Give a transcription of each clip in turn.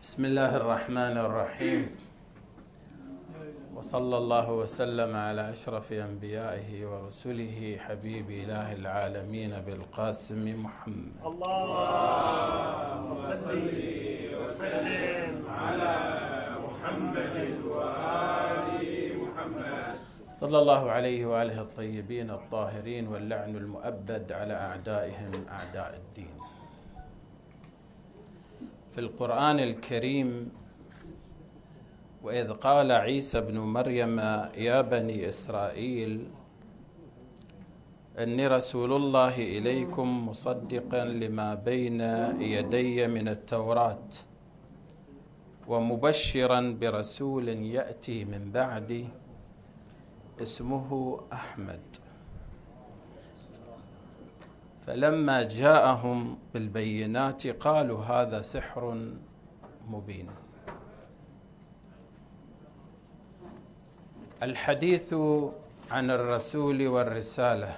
بسم الله الرحمن الرحيم، وصلى الله وسلم على أشرف أنبيائه ورسله حبيب إله العالمين بالقاسم محمد. اللهم صل وسلم على محمد وآل محمد. صلى الله عليه وآله الطيبين الطاهرين، واللعن المؤبد على أعدائهم أعداء الدين. في القرآن الكريم: وإذ قال عيسى بن مريم يا بني إسرائيل إني رسول الله إليكم مصدقا لما بين يدي من التوراة ومبشرا برسول يأتي من بعدي اسمه أحمد. فلما جاءهم بالبينات قالوا هذا سحر مبين. الحديث عن الرسول والرسالة.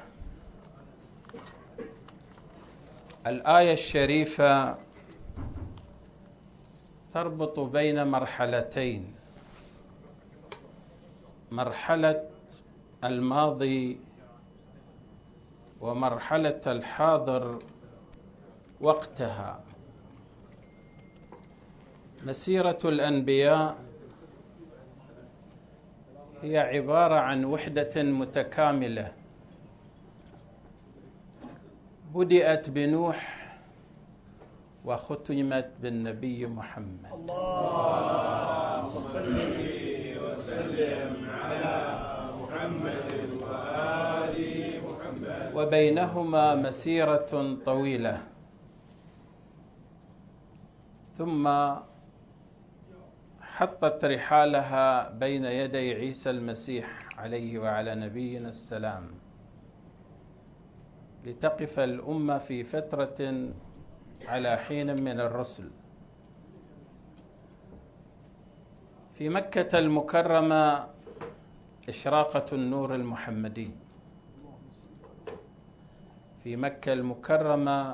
الآية الشريفة تربط بين مرحلتين: مرحلة الماضي ومرحلة الحاضر وقتها. مسيرة الأنبياء هي عبارة عن وحدة متكاملة، بدأت بنوح وختمت بالنبي محمد. اللهم صل وسلم على محمد وآل محمد. وبينهما مسيرة طويلة، ثم حطت رحالها بين يدي عيسى المسيح عليه وعلى نبينا السلام، لتقف الأمة في فترة على حين من الرسل. في مكة المكرمة إشراقة النور المحمدي. في مكة المكرمة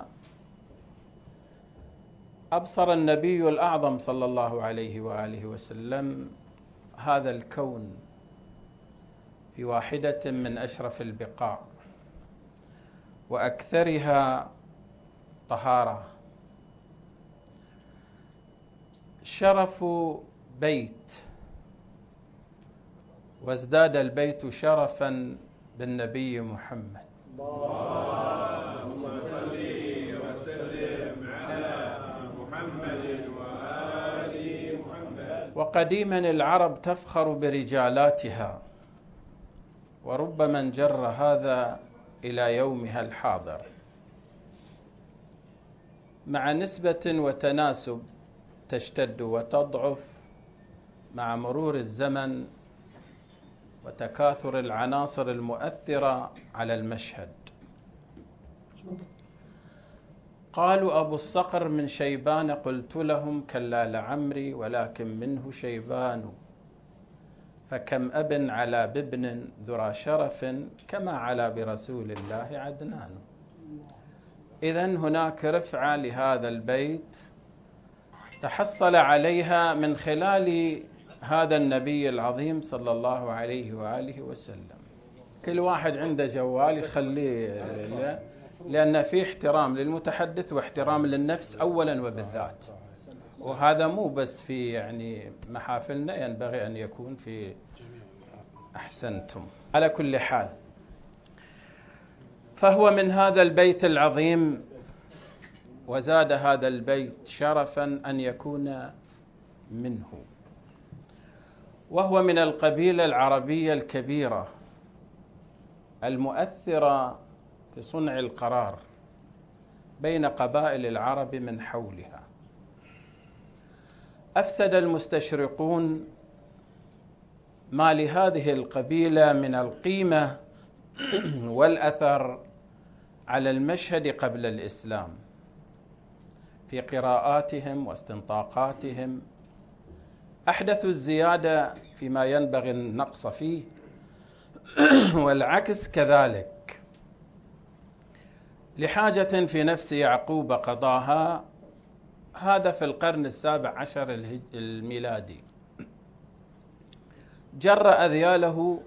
أبصر النبي الأعظم صلى الله عليه وآله وسلم هذا الكون في واحدة من أشرف البقاع وأكثرها طهارة. شرف بيت، وازداد البيت شرفا بالنبي محمد. اللهم صل وسلم على محمد وآل محمد. وقديما العرب تفخر برجالاتها، وربما انجر هذا إلى يومها الحاضر، مع نسبة وتناسب تشتد وتضعف مع مرور الزمن وتكاثر العناصر المؤثرة على المشهد. قالوا أبو الصقر من شيبان، قلت لهم كلا لعمري ولكن منه شيبان، فكم أب على بابن ذرى شرف كما على برسول الله عدنان. إذن هناك رفعة لهذا البيت تحصل عليها من خلال هذا النبي العظيم صلى الله عليه وآله وسلم. كل واحد عنده جوال يخليه، لأن في احترام للمتحدث واحترام للنفس أولا وبالذات، وهذا مو بس في يعني محافلنا، ينبغي أن يكون في أحسنتم. على كل حال، فهو من هذا البيت العظيم، وزاد هذا البيت شرفا أن يكون منه، وهو من القبيلة العربية الكبيرة المؤثرة في صنع القرار بين قبائل العرب من حولها. أفسد المستشرقون ما لهذه القبيلة من القيمة والأثر على المشهد قبل الإسلام في قراءاتهم واستنطاقاتهم. أحدثوا الزيادة فيما ينبغي النقص فيه، والعكس كذلك، لحاجة في نفس يعقوب قضاها هذا في القرن ال17 الميلادي. جر أذياله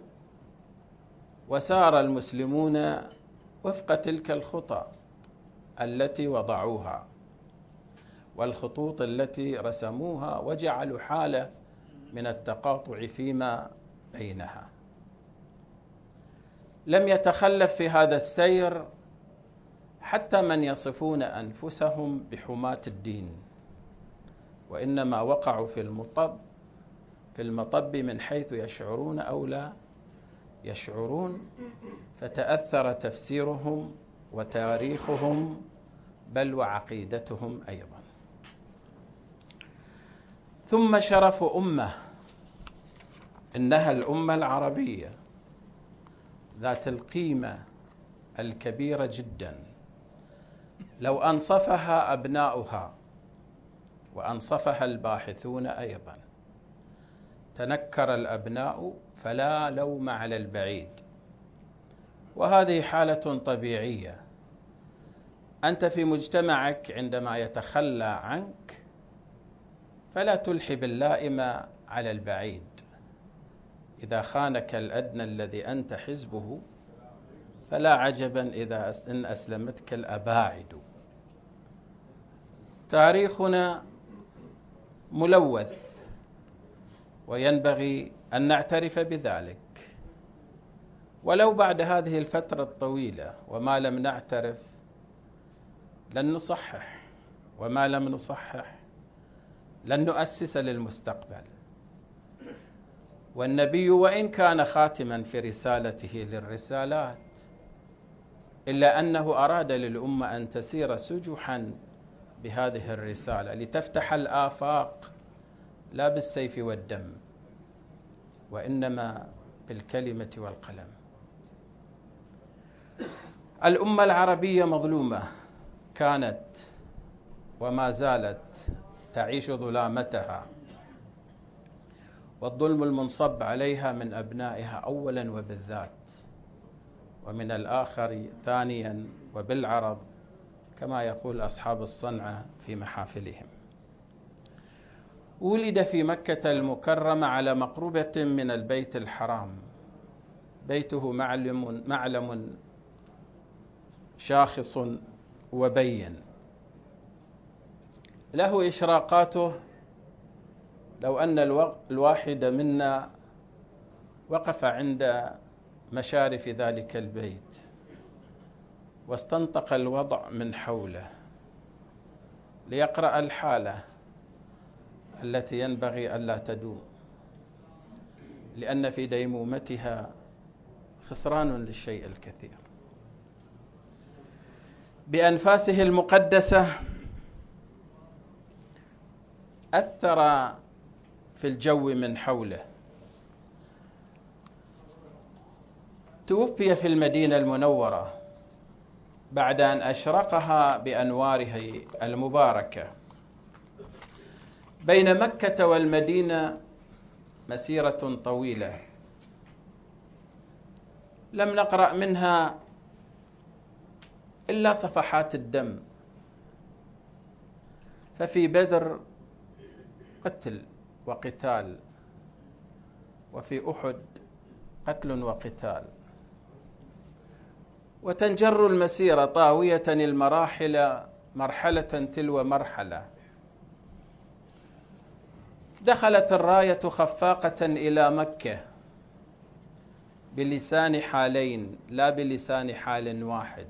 وسار المسلمون وفق تلك الخطى التي وضعوها والخطوط التي رسموها، وجعلوا حالة من التقاطع فيما بينها. لم يتخلف في هذا السير حتى من يصفون أنفسهم بحماة الدين، وإنما وقعوا في المطب من حيث يشعرون أو لا يشعرون، فتأثر تفسيرهم وتاريخهم بل وعقيدتهم أيضا. ثم شرف أمة إنها الأمة العربية ذات القيمة الكبيرة جدا، لو أنصفها أبناؤها وأنصفها الباحثون أيضا. تنكر الأبناء فلا لوم على البعيد، وهذه حالة طبيعية. أنت في مجتمعك عندما يتخلى عنك فلا تلحي باللائم على البعيد. إذا خانك الأدنى الذي أنت حزبه فلا عجبا إذا إن أسلمتك الأباعد. تاريخنا ملوث وينبغي أن نعترف بذلك، ولو بعد هذه الفترة الطويلة. وما لم نعترف لن نصحح، وما لم نصحح لن نؤسس للمستقبل. والنبي وإن كان خاتما في رسالته للرسالات، إلا أنه أراد للأمة أن تسير سجحا بهذه الرسالة لتفتح الآفاق، لا بالسيف والدم وإنما بالكلمة والقلم. الأمة العربية مظلومة، كانت وما زالت تعيش ظلامتها، والظلم المنصب عليها من أبنائها أولا وبالذات، ومن الآخر ثانيا وبالعرض، كما يقول أصحاب الصنعة في محافلهم. ولد في مكة المكرمة على مقربة من البيت الحرام، بيته معلم شاخص وبين، له إشراقاته. لو أن الواحد منا وقف عند مشارف ذلك البيت واستنطق الوضع من حوله ليقرأ الحالة التي ينبغي ألا تدوم، لأن في ديمومتها خسران للشيء الكثير. بأنفاسه المقدسة أثر في الجو من حوله. توفي في المدينة المنورة بعد أن أشرقها بأنواره المباركة. بين مكة والمدينة مسيرة طويلة لم نقرأ منها إلا صفحات الدم. ففي بدر قتل وقتال، وفي أحد قتل وقتال، وتنجر المسيرة طاوية المراحل مرحلة تلو مرحلة. دخلت الراية خفاقة إلى مكة بلسان حالين لا بلسان حال واحد.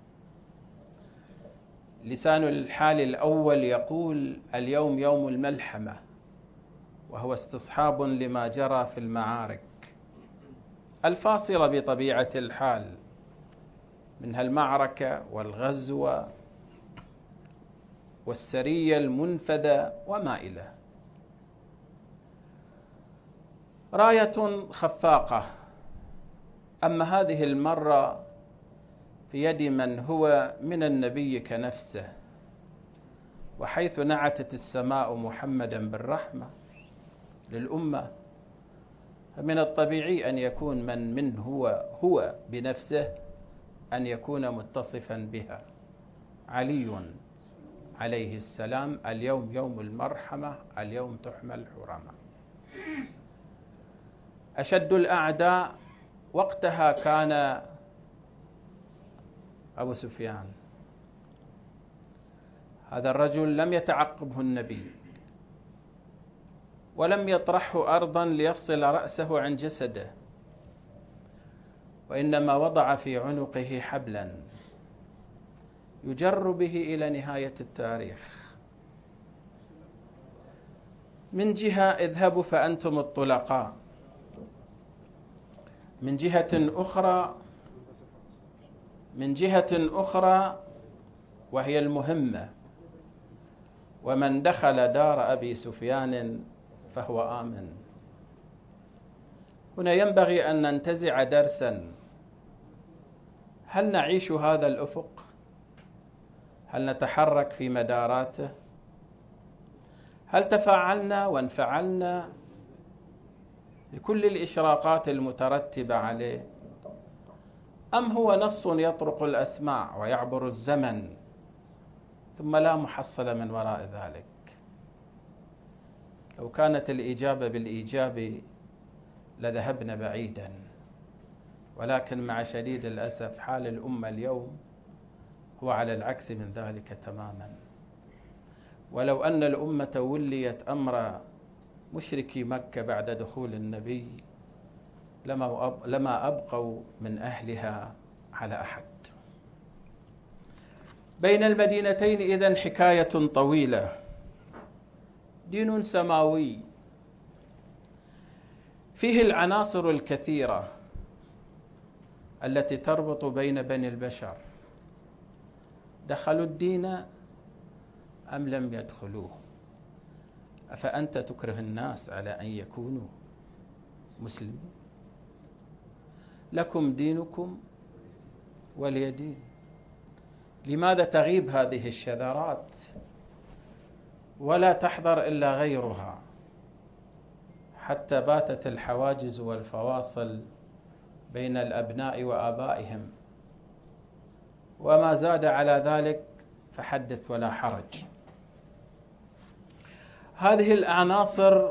لسان الحال الأول يقول اليوم يوم الملحمة، وهو استصحاب لما جرى في المعارك الفاصلة بطبيعة الحال، منها المعركة والغزو والسرية المنفذة وما إليه. راية خفاقة، أما هذه المرة في يد من هو من النبي كنفسه، وحيث نعتت السماء محمدا بالرحمة للأمة، فمن الطبيعي أن يكون من هو بنفسه أن يكون متصفا بها. علي عليه السلام: اليوم يوم المرحمة، اليوم تحمل حرمة. أشد الأعداء وقتها كان أبو سفيان. هذا الرجل لم يتعقبه النبي ولم يطرحه أرضا ليفصل رأسه عن جسده، وإنما وضع في عنقه حبلا يجر به إلى نهاية التاريخ. من جهة: اذهبوا فأنتم الطلقاء. من جهة أخرى وهي المهمة: ومن دخل دار أبي سفيان فهو آمن. هنا ينبغي أن ننتزع درسا. هل نعيش هذا الأفق؟ هل نتحرك في مداراته؟ هل تفاعلنا وانفعلنا لكل الإشراقات المترتبة عليه؟ أم هو نص يطرق الأسماع ويعبر الزمن ثم لا محصل من وراء ذلك؟ لو كانت الإجابة بالإيجاب لذهبنا بعيدا، ولكن مع شديد الأسف حال الأمة اليوم هو على العكس من ذلك تماما. ولو أن الأمة وليت أمر مشركي مكة بعد دخول النبي لما أبقوا من أهلها على أحد. بين المدينتين إذن حكاية طويلة. دين سماوي فيه العناصر الكثيرة التي تربط بين بني البشر. دخلوا الدين أم لم يدخلوه؟ أفأنت تكره الناس على أن يكونوا مسلمين؟ لكم دينكم ولي دين. لماذا تغيب هذه الشذرات ولا تحضر إلا غيرها، حتى باتت الحواجز والفواصل بين الأبناء وآبائهم؟ وما زاد على ذلك فحدث ولا حرج. هذه العناصر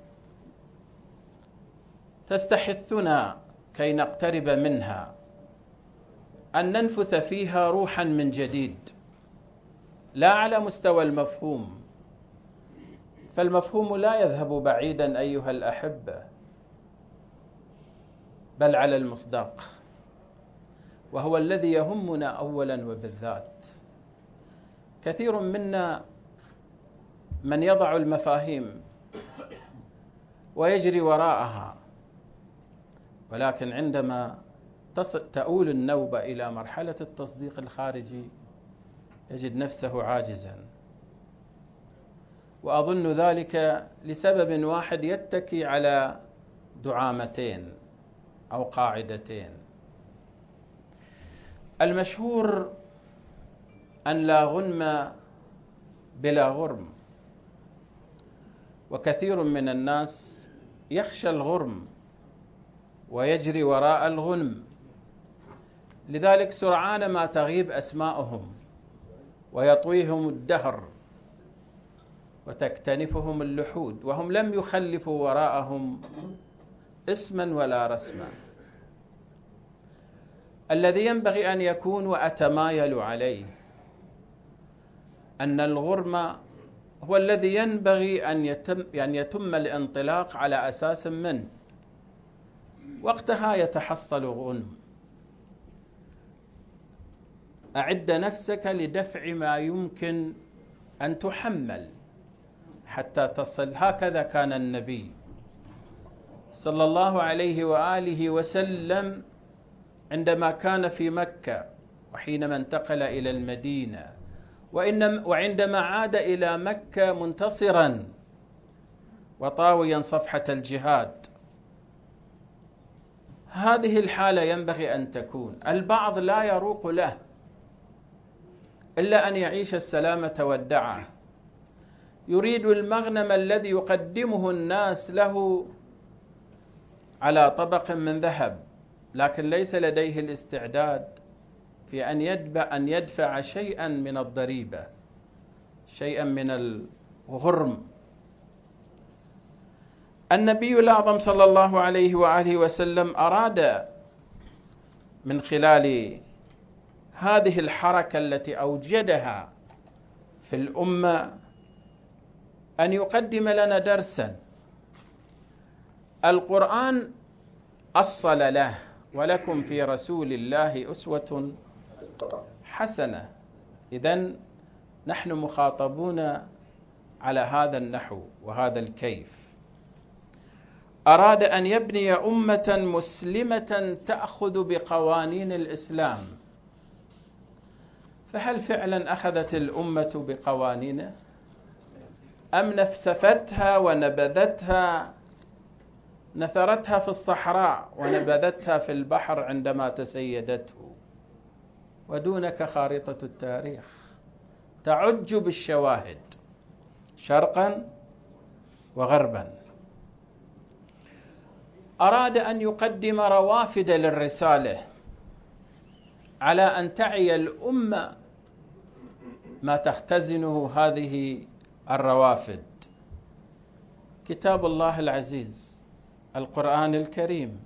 تستحثنا كي نقترب منها، أن ننفث فيها روحا من جديد، لا على مستوى المفهوم، فالمفهوم لا يذهب بعيدا أيها الأحبة، بل على المصداق، وهو الذي يهمنا أولا وبالذات. كثير منا من يضع المفاهيم ويجري وراءها، ولكن عندما تؤول النوبة إلى مرحلة التصديق الخارجي يجد نفسه عاجزا. وأظن ذلك لسبب واحد يتكي على دعامتين أو قاعدتين. المشهور أن لا غنم بلا غرم، وكثير من الناس يخشى الغرم ويجري وراء الغنم، لذلك سرعان ما تغيب أسماءهم ويطويهم الدهر وتكتنفهم اللحود، وهم لم يخلفوا وراءهم اسما ولا رسما. الذي ينبغي أن يكون وأتمايل عليه أن الغرم هو الذي ينبغي أن يتم الانطلاق على أساس منه، وقتها يتحصل غنم. أعد نفسك لدفع ما يمكن أن تحمل حتى تصل. هكذا كان النبي صلى الله عليه وآله وسلم عندما كان في مكة، وحينما انتقل إلى المدينة، وعندما عاد إلى مكة منتصرا وطاويا صفحة الجهاد. هذه الحالة ينبغي أن تكون. البعض لا يروق له إلا أن يعيش السلامة والدعة، يريد المغنم الذي يقدمه الناس له على طبق من ذهب، لكن ليس لديه الاستعداد في أن يدفع شيئا من الضريبة، شيئا من الغرم. النبي الأعظم صلى الله عليه وآله وسلم أراد من خلال هذه الحركة التي أوجدها في الأمة أن يقدم لنا درسا. القرآن أصل له: ولكم في رسول الله أسوة حسنة. إذن نحن مخاطبون على هذا النحو وهذا الكيف. أراد أن يبني أمة مسلمة تأخذ بقوانين الإسلام، فهل فعلا أخذت الأمة بقوانينه أم نفسفتها ونبذتها، نثرتها في الصحراء ونبذتها في البحر عندما تسيدته؟ ودونك خارطة التاريخ تعج بالشواهد شرقا وغربا. أراد أن يقدم روافد للرسالة على أن تعي الأمة ما تختزنه هذه الروافد: كتاب الله العزيز القرآن الكريم.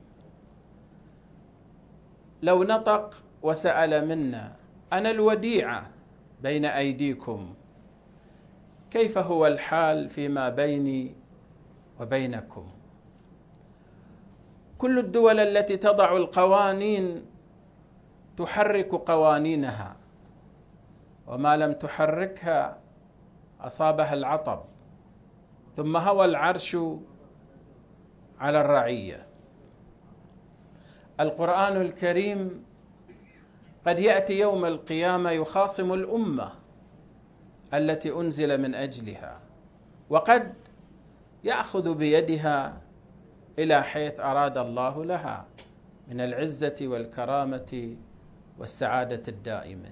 لو نطق وسأل منا: أنا الوديعة بين أيديكم، كيف هو الحال فيما بيني وبينكم؟ كل الدول التي تضع القوانين تحرك قوانينها، وما لم تحركها أصابها العطب، ثم هوى العرش على الرعية. القرآن الكريم قد يأتي يوم القيامة يخاصم الأمة التي أنزل من أجلها، وقد يأخذ بيدها إلى حيث أراد الله لها من العزة والكرامة والسعادة الدائمة.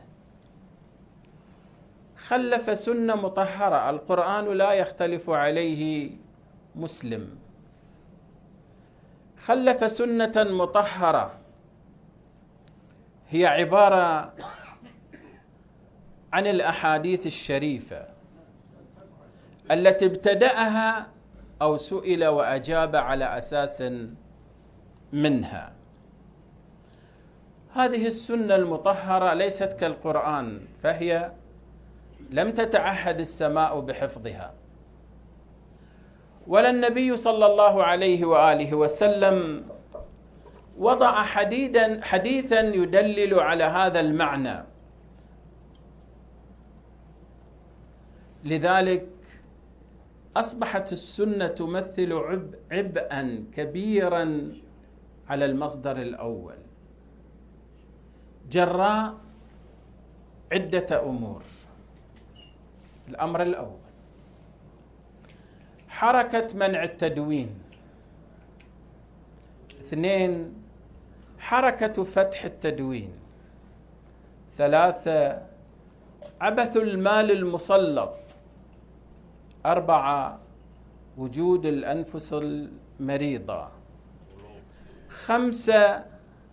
خلف سنة مطهرة، القرآن لا يختلف عليه مسلم. خلف سنة مطهرة هي عبارة عن الأحاديث الشريفة التي ابتدأها أو سئل وأجاب على أساس منها. هذه السنة المطهرة ليست كالقرآن، فهي لم تتعهد السماء بحفظها، ولا النبي صلى الله عليه وآله وسلم وضع حديثا يدلل على هذا المعنى. لذلك أصبحت السنة تمثل عبئا كبيرا على المصدر الأول، جراء عدة أمور. الأمر الأول: حركة منع التدوين. 2: حركة فتح التدوين. 3: عبث المال المسلط. 4: وجود الأنفس المريضة. 5: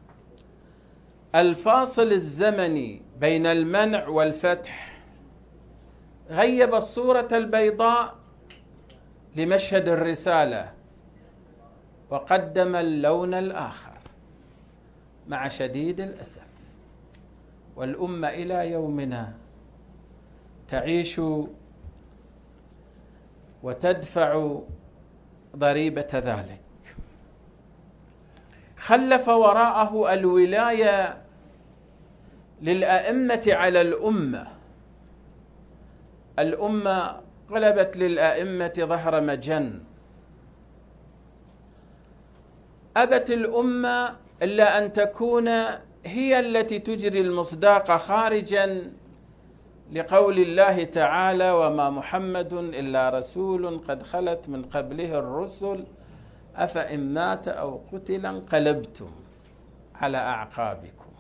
الفاصل الزمني بين المنع والفتح غيب الصورة البيضاء لمشهد الرسالة وقدم اللون الآخر. مع شديد الأسف، والأمة إلى يومنا تعيش وتدفع ضريبة ذلك. خلف وراءه الولاية للأئمة على الأمة. الأمة قلبت للأئمة ظهر مجن. أبت الأمة إلا أن تكون هي التي تجري المصداق خارجا لقول الله تعالى: وما محمد إلا رسول قد خلت من قبله الرسل أفإن مات أو قتل انقلبتم على أعقابكم.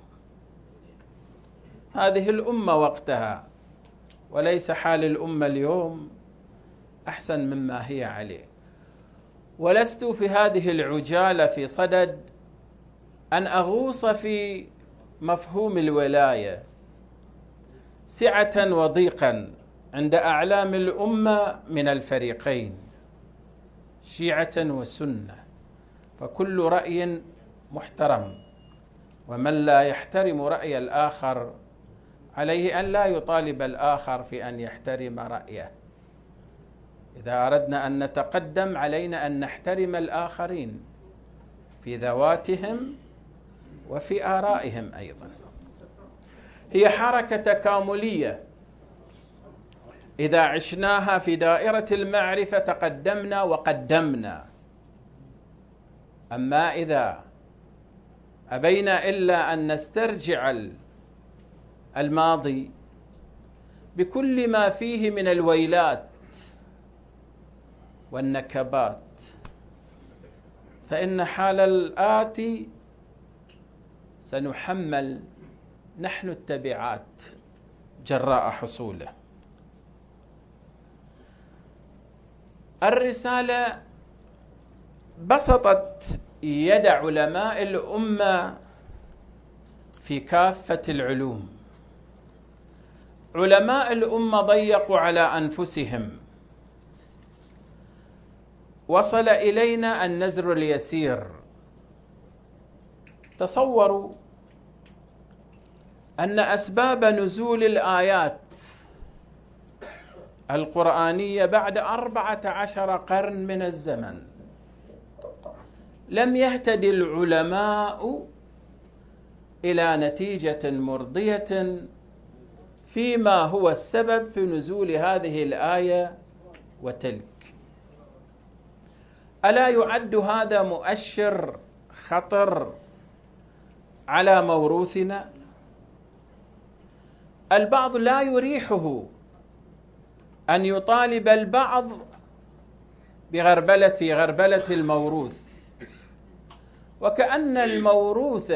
هذه الأمة وقتها، وليس حال الأمة اليوم أحسن مما هي عليه. ولست في هذه العجالة في صدد أن أغوص في مفهوم الولاية سعة وضيقا عند أعلام الأمة من الفريقين شيعة وسنة، فكل رأي محترم، ومن لا يحترم رأي الآخر عليه أن لا يطالب الآخر في أن يحترم رأيه. إذا أردنا أن نتقدم علينا أن نحترم الآخرين في ذواتهم وفي آرائهم أيضا. هي حركة تكاملية، إذا عشناها في دائرة المعرفة تقدمنا وقدمنا، أما إذا أبينا إلا أن نسترجع الماضي بكل ما فيه من الويلات والنكبات، فإن حال الآتي سنحمل نحن التبعات جراء حصوله. الرسالة بسطت يد علماء الأمة في كافة العلوم. علماء الأمة ضيقوا على أنفسهم. وصل إلينا النزر اليسير. تصوروا أن أسباب نزول الآيات القرآنية بعد 14 قرن من الزمن لم يهتدي العلماء إلى نتيجة مرضية فيما هو السبب في نزول هذه الآية وتلك. ألا يعد هذا مؤشر خطر على موروثنا؟ البعض لا يريحه أن يطالب البعض في غربلة الموروث، وكأن الموروث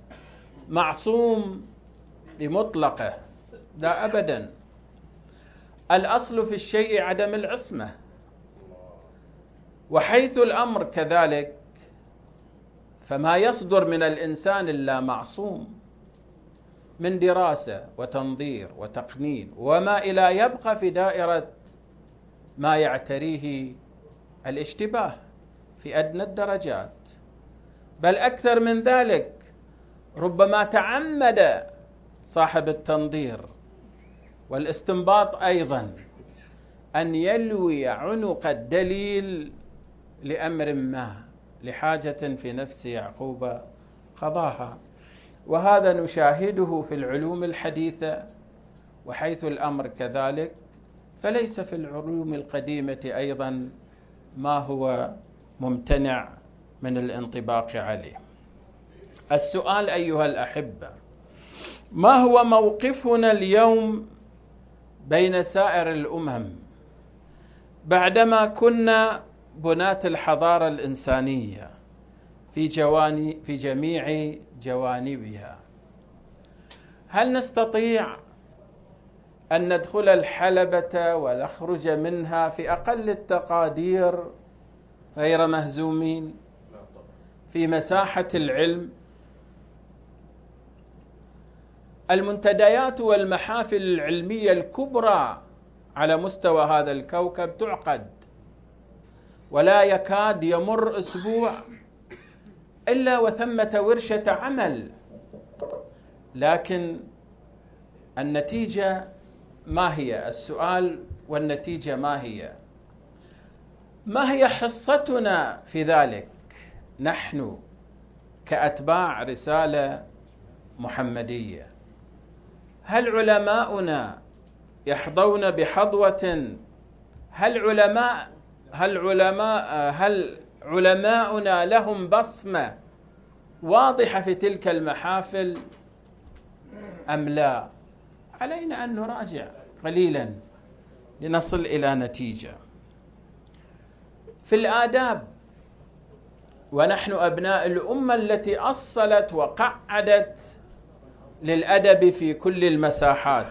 معصوم بمطلقه. لا أبدا، الأصل في الشيء عدم العصمة، وحيث الأمر كذلك فما يصدر من الإنسان إلا معصوم من دراسة وتنظير وتقنين وما إلى يبقى في دائرة ما يعتريه الاشتباه في أدنى الدرجات، بل أكثر من ذلك، ربما تعمد صاحب التنظير والاستنباط أيضا أن يلوي عنق الدليل لأمر ما، لحاجة في نفس يعقوب قضاها. وهذا نشاهده في العلوم الحديثة، وحيث الأمر كذلك فليس في العلوم القديمة أيضا ما هو ممتنع من الانطباق عليه. السؤال أيها الأحبة، ما هو موقفنا اليوم بين سائر الأمم بعدما كنا بناة الحضارة الإنسانية في جميع جوانبها؟ هل نستطيع أن ندخل الحلبة ونخرج منها في أقل التقادير غير مهزومين في مساحة العلم؟ المنتديات والمحافل العلمية الكبرى على مستوى هذا الكوكب تعقد، ولا يكاد يمر أسبوع إلا وثمة ورشة عمل، لكن النتيجة ما هي؟ السؤال والنتيجة ما هي؟ ما هي حصتنا في ذلك نحن كأتباع رسالة محمدية؟ هل علماؤنا يحظون بحظوة؟ هل علماؤنا لهم بصمة واضحة في تلك المحافل أم لا؟ علينا أن نراجع قليلا لنصل إلى نتيجة. في الآداب، ونحن أبناء الأمة التي أصلت وقعدت للأدب في كل المساحات،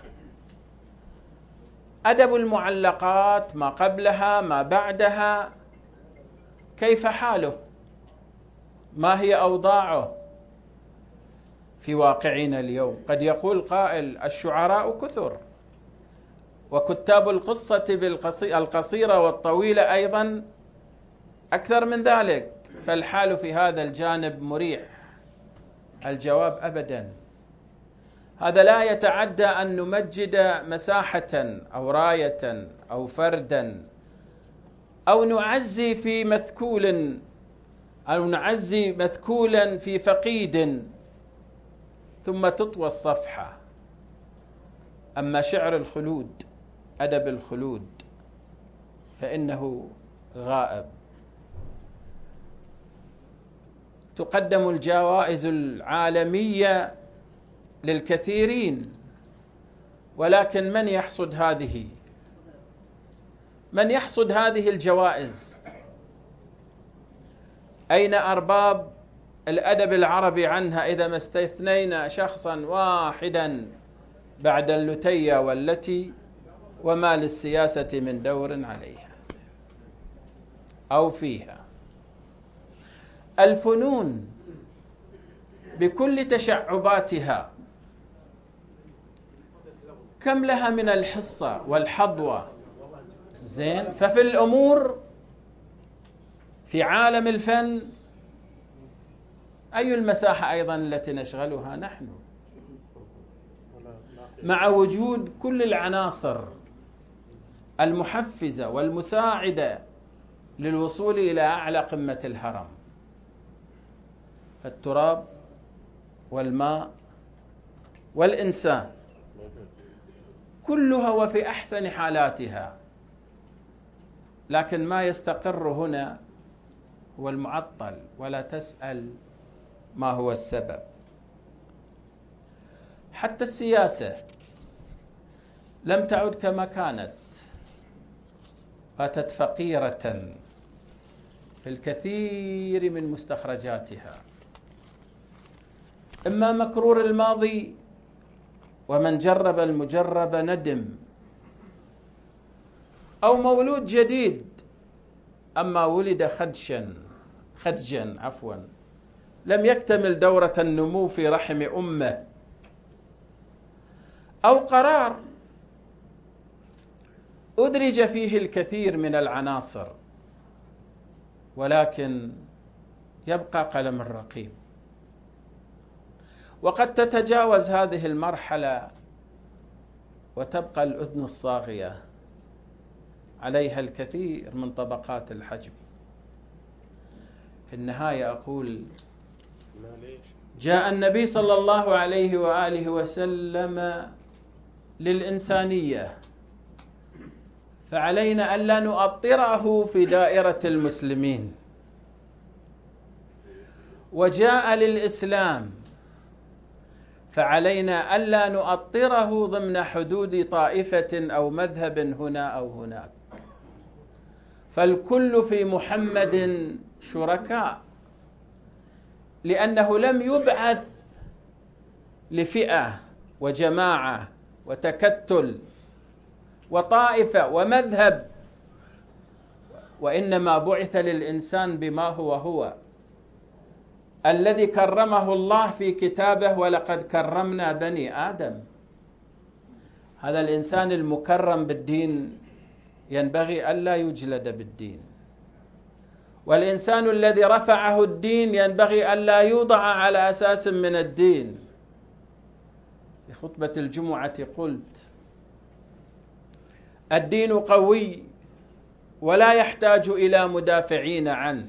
أدب المعلقات ما قبلها ما بعدها، كيف حاله؟ ما هي أوضاعه في واقعنا اليوم؟ قد يقول قائل: الشعراء كثر وكتاب القصة القصيرة والطويلة أيضا أكثر من ذلك، فالحال في هذا الجانب مريح. الجواب أبدا، هذا لا يتعدى أن نمجد مساحة أو راية أو فردا أو نعزي في مثكول أو نعزي مثكولا في فقيد ثم تطوى الصفحة. أما شعر الخلود، أدب الخلود، فإنه غائب. تقدم الجوائز العالمية للكثيرين، ولكن من يحصد هذه؟ من يحصد هذه الجوائز؟ أين أرباب الأدب العربي عنها إذا ما استثنينا شخصا واحدا بعد اللتية والتي وما للسياسة من دور عليها أو فيها؟ الفنون بكل تشعباتها كم لها من الحصة والحظوة؟ زين، ففي الأمور في عالم الفن أي المساحة أيضا التي نشغلها نحن مع وجود كل العناصر المحفزة والمساعدة للوصول إلى أعلى قمة الهرم؟ فالتراب والماء والإنسان كلها وفي أحسن حالاتها، لكن ما يستقر هنا هو المعطل، ولا تسأل ما هو السبب. حتى السياسة لم تعد كما كانت، باتت فقيرة في الكثير من مستخرجاتها، إما مكرور الماضي ومن جرب المجرب ندم، أو مولود جديد أما ولد خدجا لم يكتمل دورة النمو في رحم أمه، أو قرار أدرج فيه الكثير من العناصر ولكن يبقى قلم الرقيب. وقد تتجاوز هذه المرحلة وتبقى الأذن الصاغية عليها الكثير من طبقات الحجم. في النهاية أقول جاء النبي صلى الله عليه وآله وسلم للإنسانية، فعلينا ألا نؤطره في دائرة المسلمين. وجاء للإسلام، فعلينا ألا نؤطره ضمن حدود طائفة أو مذهب هنا أو هناك، فالكل في محمد شركاء، لأنه لم يبعث لفئة وجماعة وتكتل وطائفة ومذهب، وإنما بعث للإنسان بما هو الذي كرمه الله في كتابه: ولقد كرمنا بني آدم. هذا الإنسان المكرم بالدين ينبغي ألا يجلد بالدين، والإنسان الذي رفعه الدين ينبغي ألا يوضع على أساس من الدين. في خطبة الجمعة قلت: الدين قوي ولا يحتاج إلى مدافعين عنه،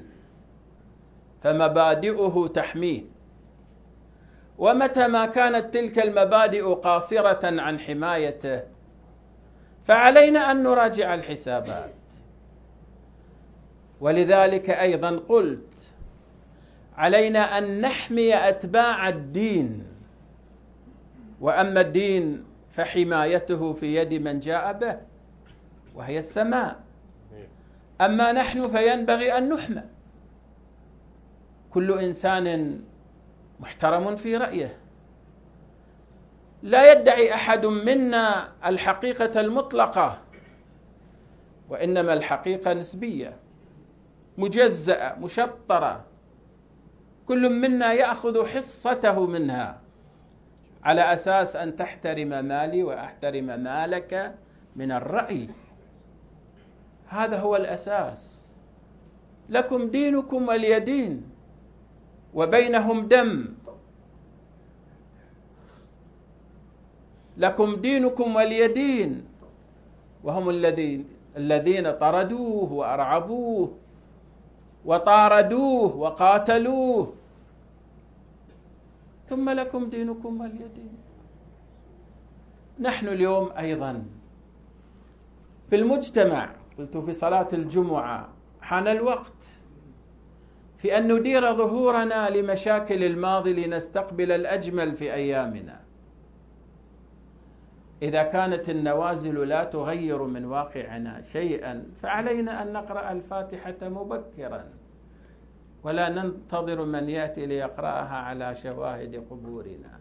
فمبادئه تحميه، ومتى ما كانت تلك المبادئ قاصرة عن حمايته فعلينا أن نراجع الحسابات. ولذلك أيضا قلت: علينا أن نحمي أتباع الدين، وأما الدين فحمايته في يد من جاء به وهي السماء، أما نحن فينبغي أن نحمى. كل إنسان محترم في رأيه، لا يدعي أحد منا الحقيقة المطلقة، وإنما الحقيقة نسبية مجزأة مشطرة، كل منا يأخذ حصته منها على أساس أن تحترم مالي وأحترم مالك من الرأي. هذا هو الأساس. لكم دينكم ولي دين، وبينهم دم. لكم دينكم ولي دين، وهم الذين طردوه وأرعبوه وطاردوه وقاتلوه، ثم لكم دينكم ولي دين. نحن اليوم أيضا في المجتمع، قلت في صلاة الجمعة، حان الوقت في أن ندير ظهورنا لمشاكل الماضي لنستقبل الأجمل في أيامنا. إذا كانت النوازل لا تغير من واقعنا شيئا، فعلينا أن نقرأ الفاتحة مبكرا، ولا ننتظر من يأتي ليقرأها على شواهد قبورنا.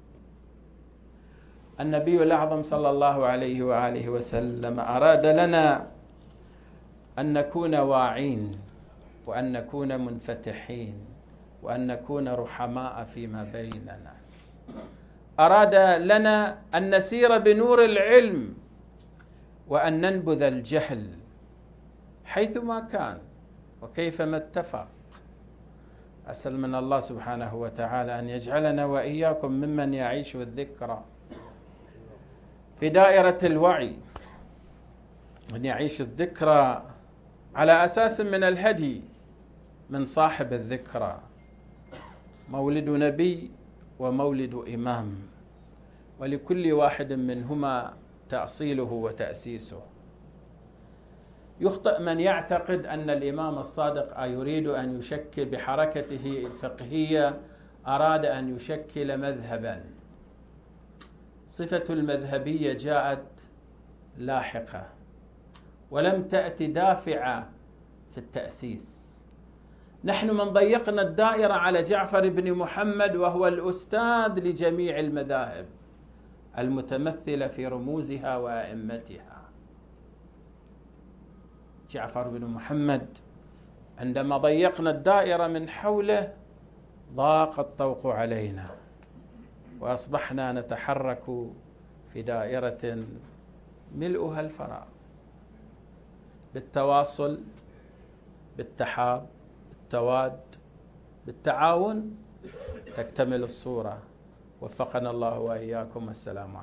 النبي الأعظم صلى الله عليه وآله وسلم أراد لنا أن نكون واعين، وأن نكون منفتحين، وأن نكون رحماء فيما بيننا. أراد لنا أن نسير بنور العلم، وأن ننبذ الجهل حيثما كان وكيفما اتفق. أسأل من الله سبحانه وتعالى أن يجعلنا وإياكم ممن يعيش الذكرى في دائرة الوعي، أن يعيش الذكرى على أساس من الهدي من صاحب الذكرى. مولد نبي ومولد إمام، ولكل واحد منهما تأصيله وتأسيسه. يخطئ من يعتقد أن الإمام الصادق يريد أن يشكل بحركته الفقهية، أراد أن يشكل مذهبا. صفة المذهبية جاءت لاحقة، ولم تأتي دافعة في التأسيس. نحن من ضيقنا الدائرة على جعفر بن محمد، وهو الأستاذ لجميع المذاهب المتمثلة في رموزها وأئمتها. جعفر بن محمد عندما ضيقنا الدائرة من حوله ضاق الطوق علينا، وأصبحنا نتحرك في دائرة ملؤها الفراغ. بالتواصل، بالتحاب، بالتواد، بالتعاون تكتمل الصورة. وفقنا الله وإياكم. السلام عليكم.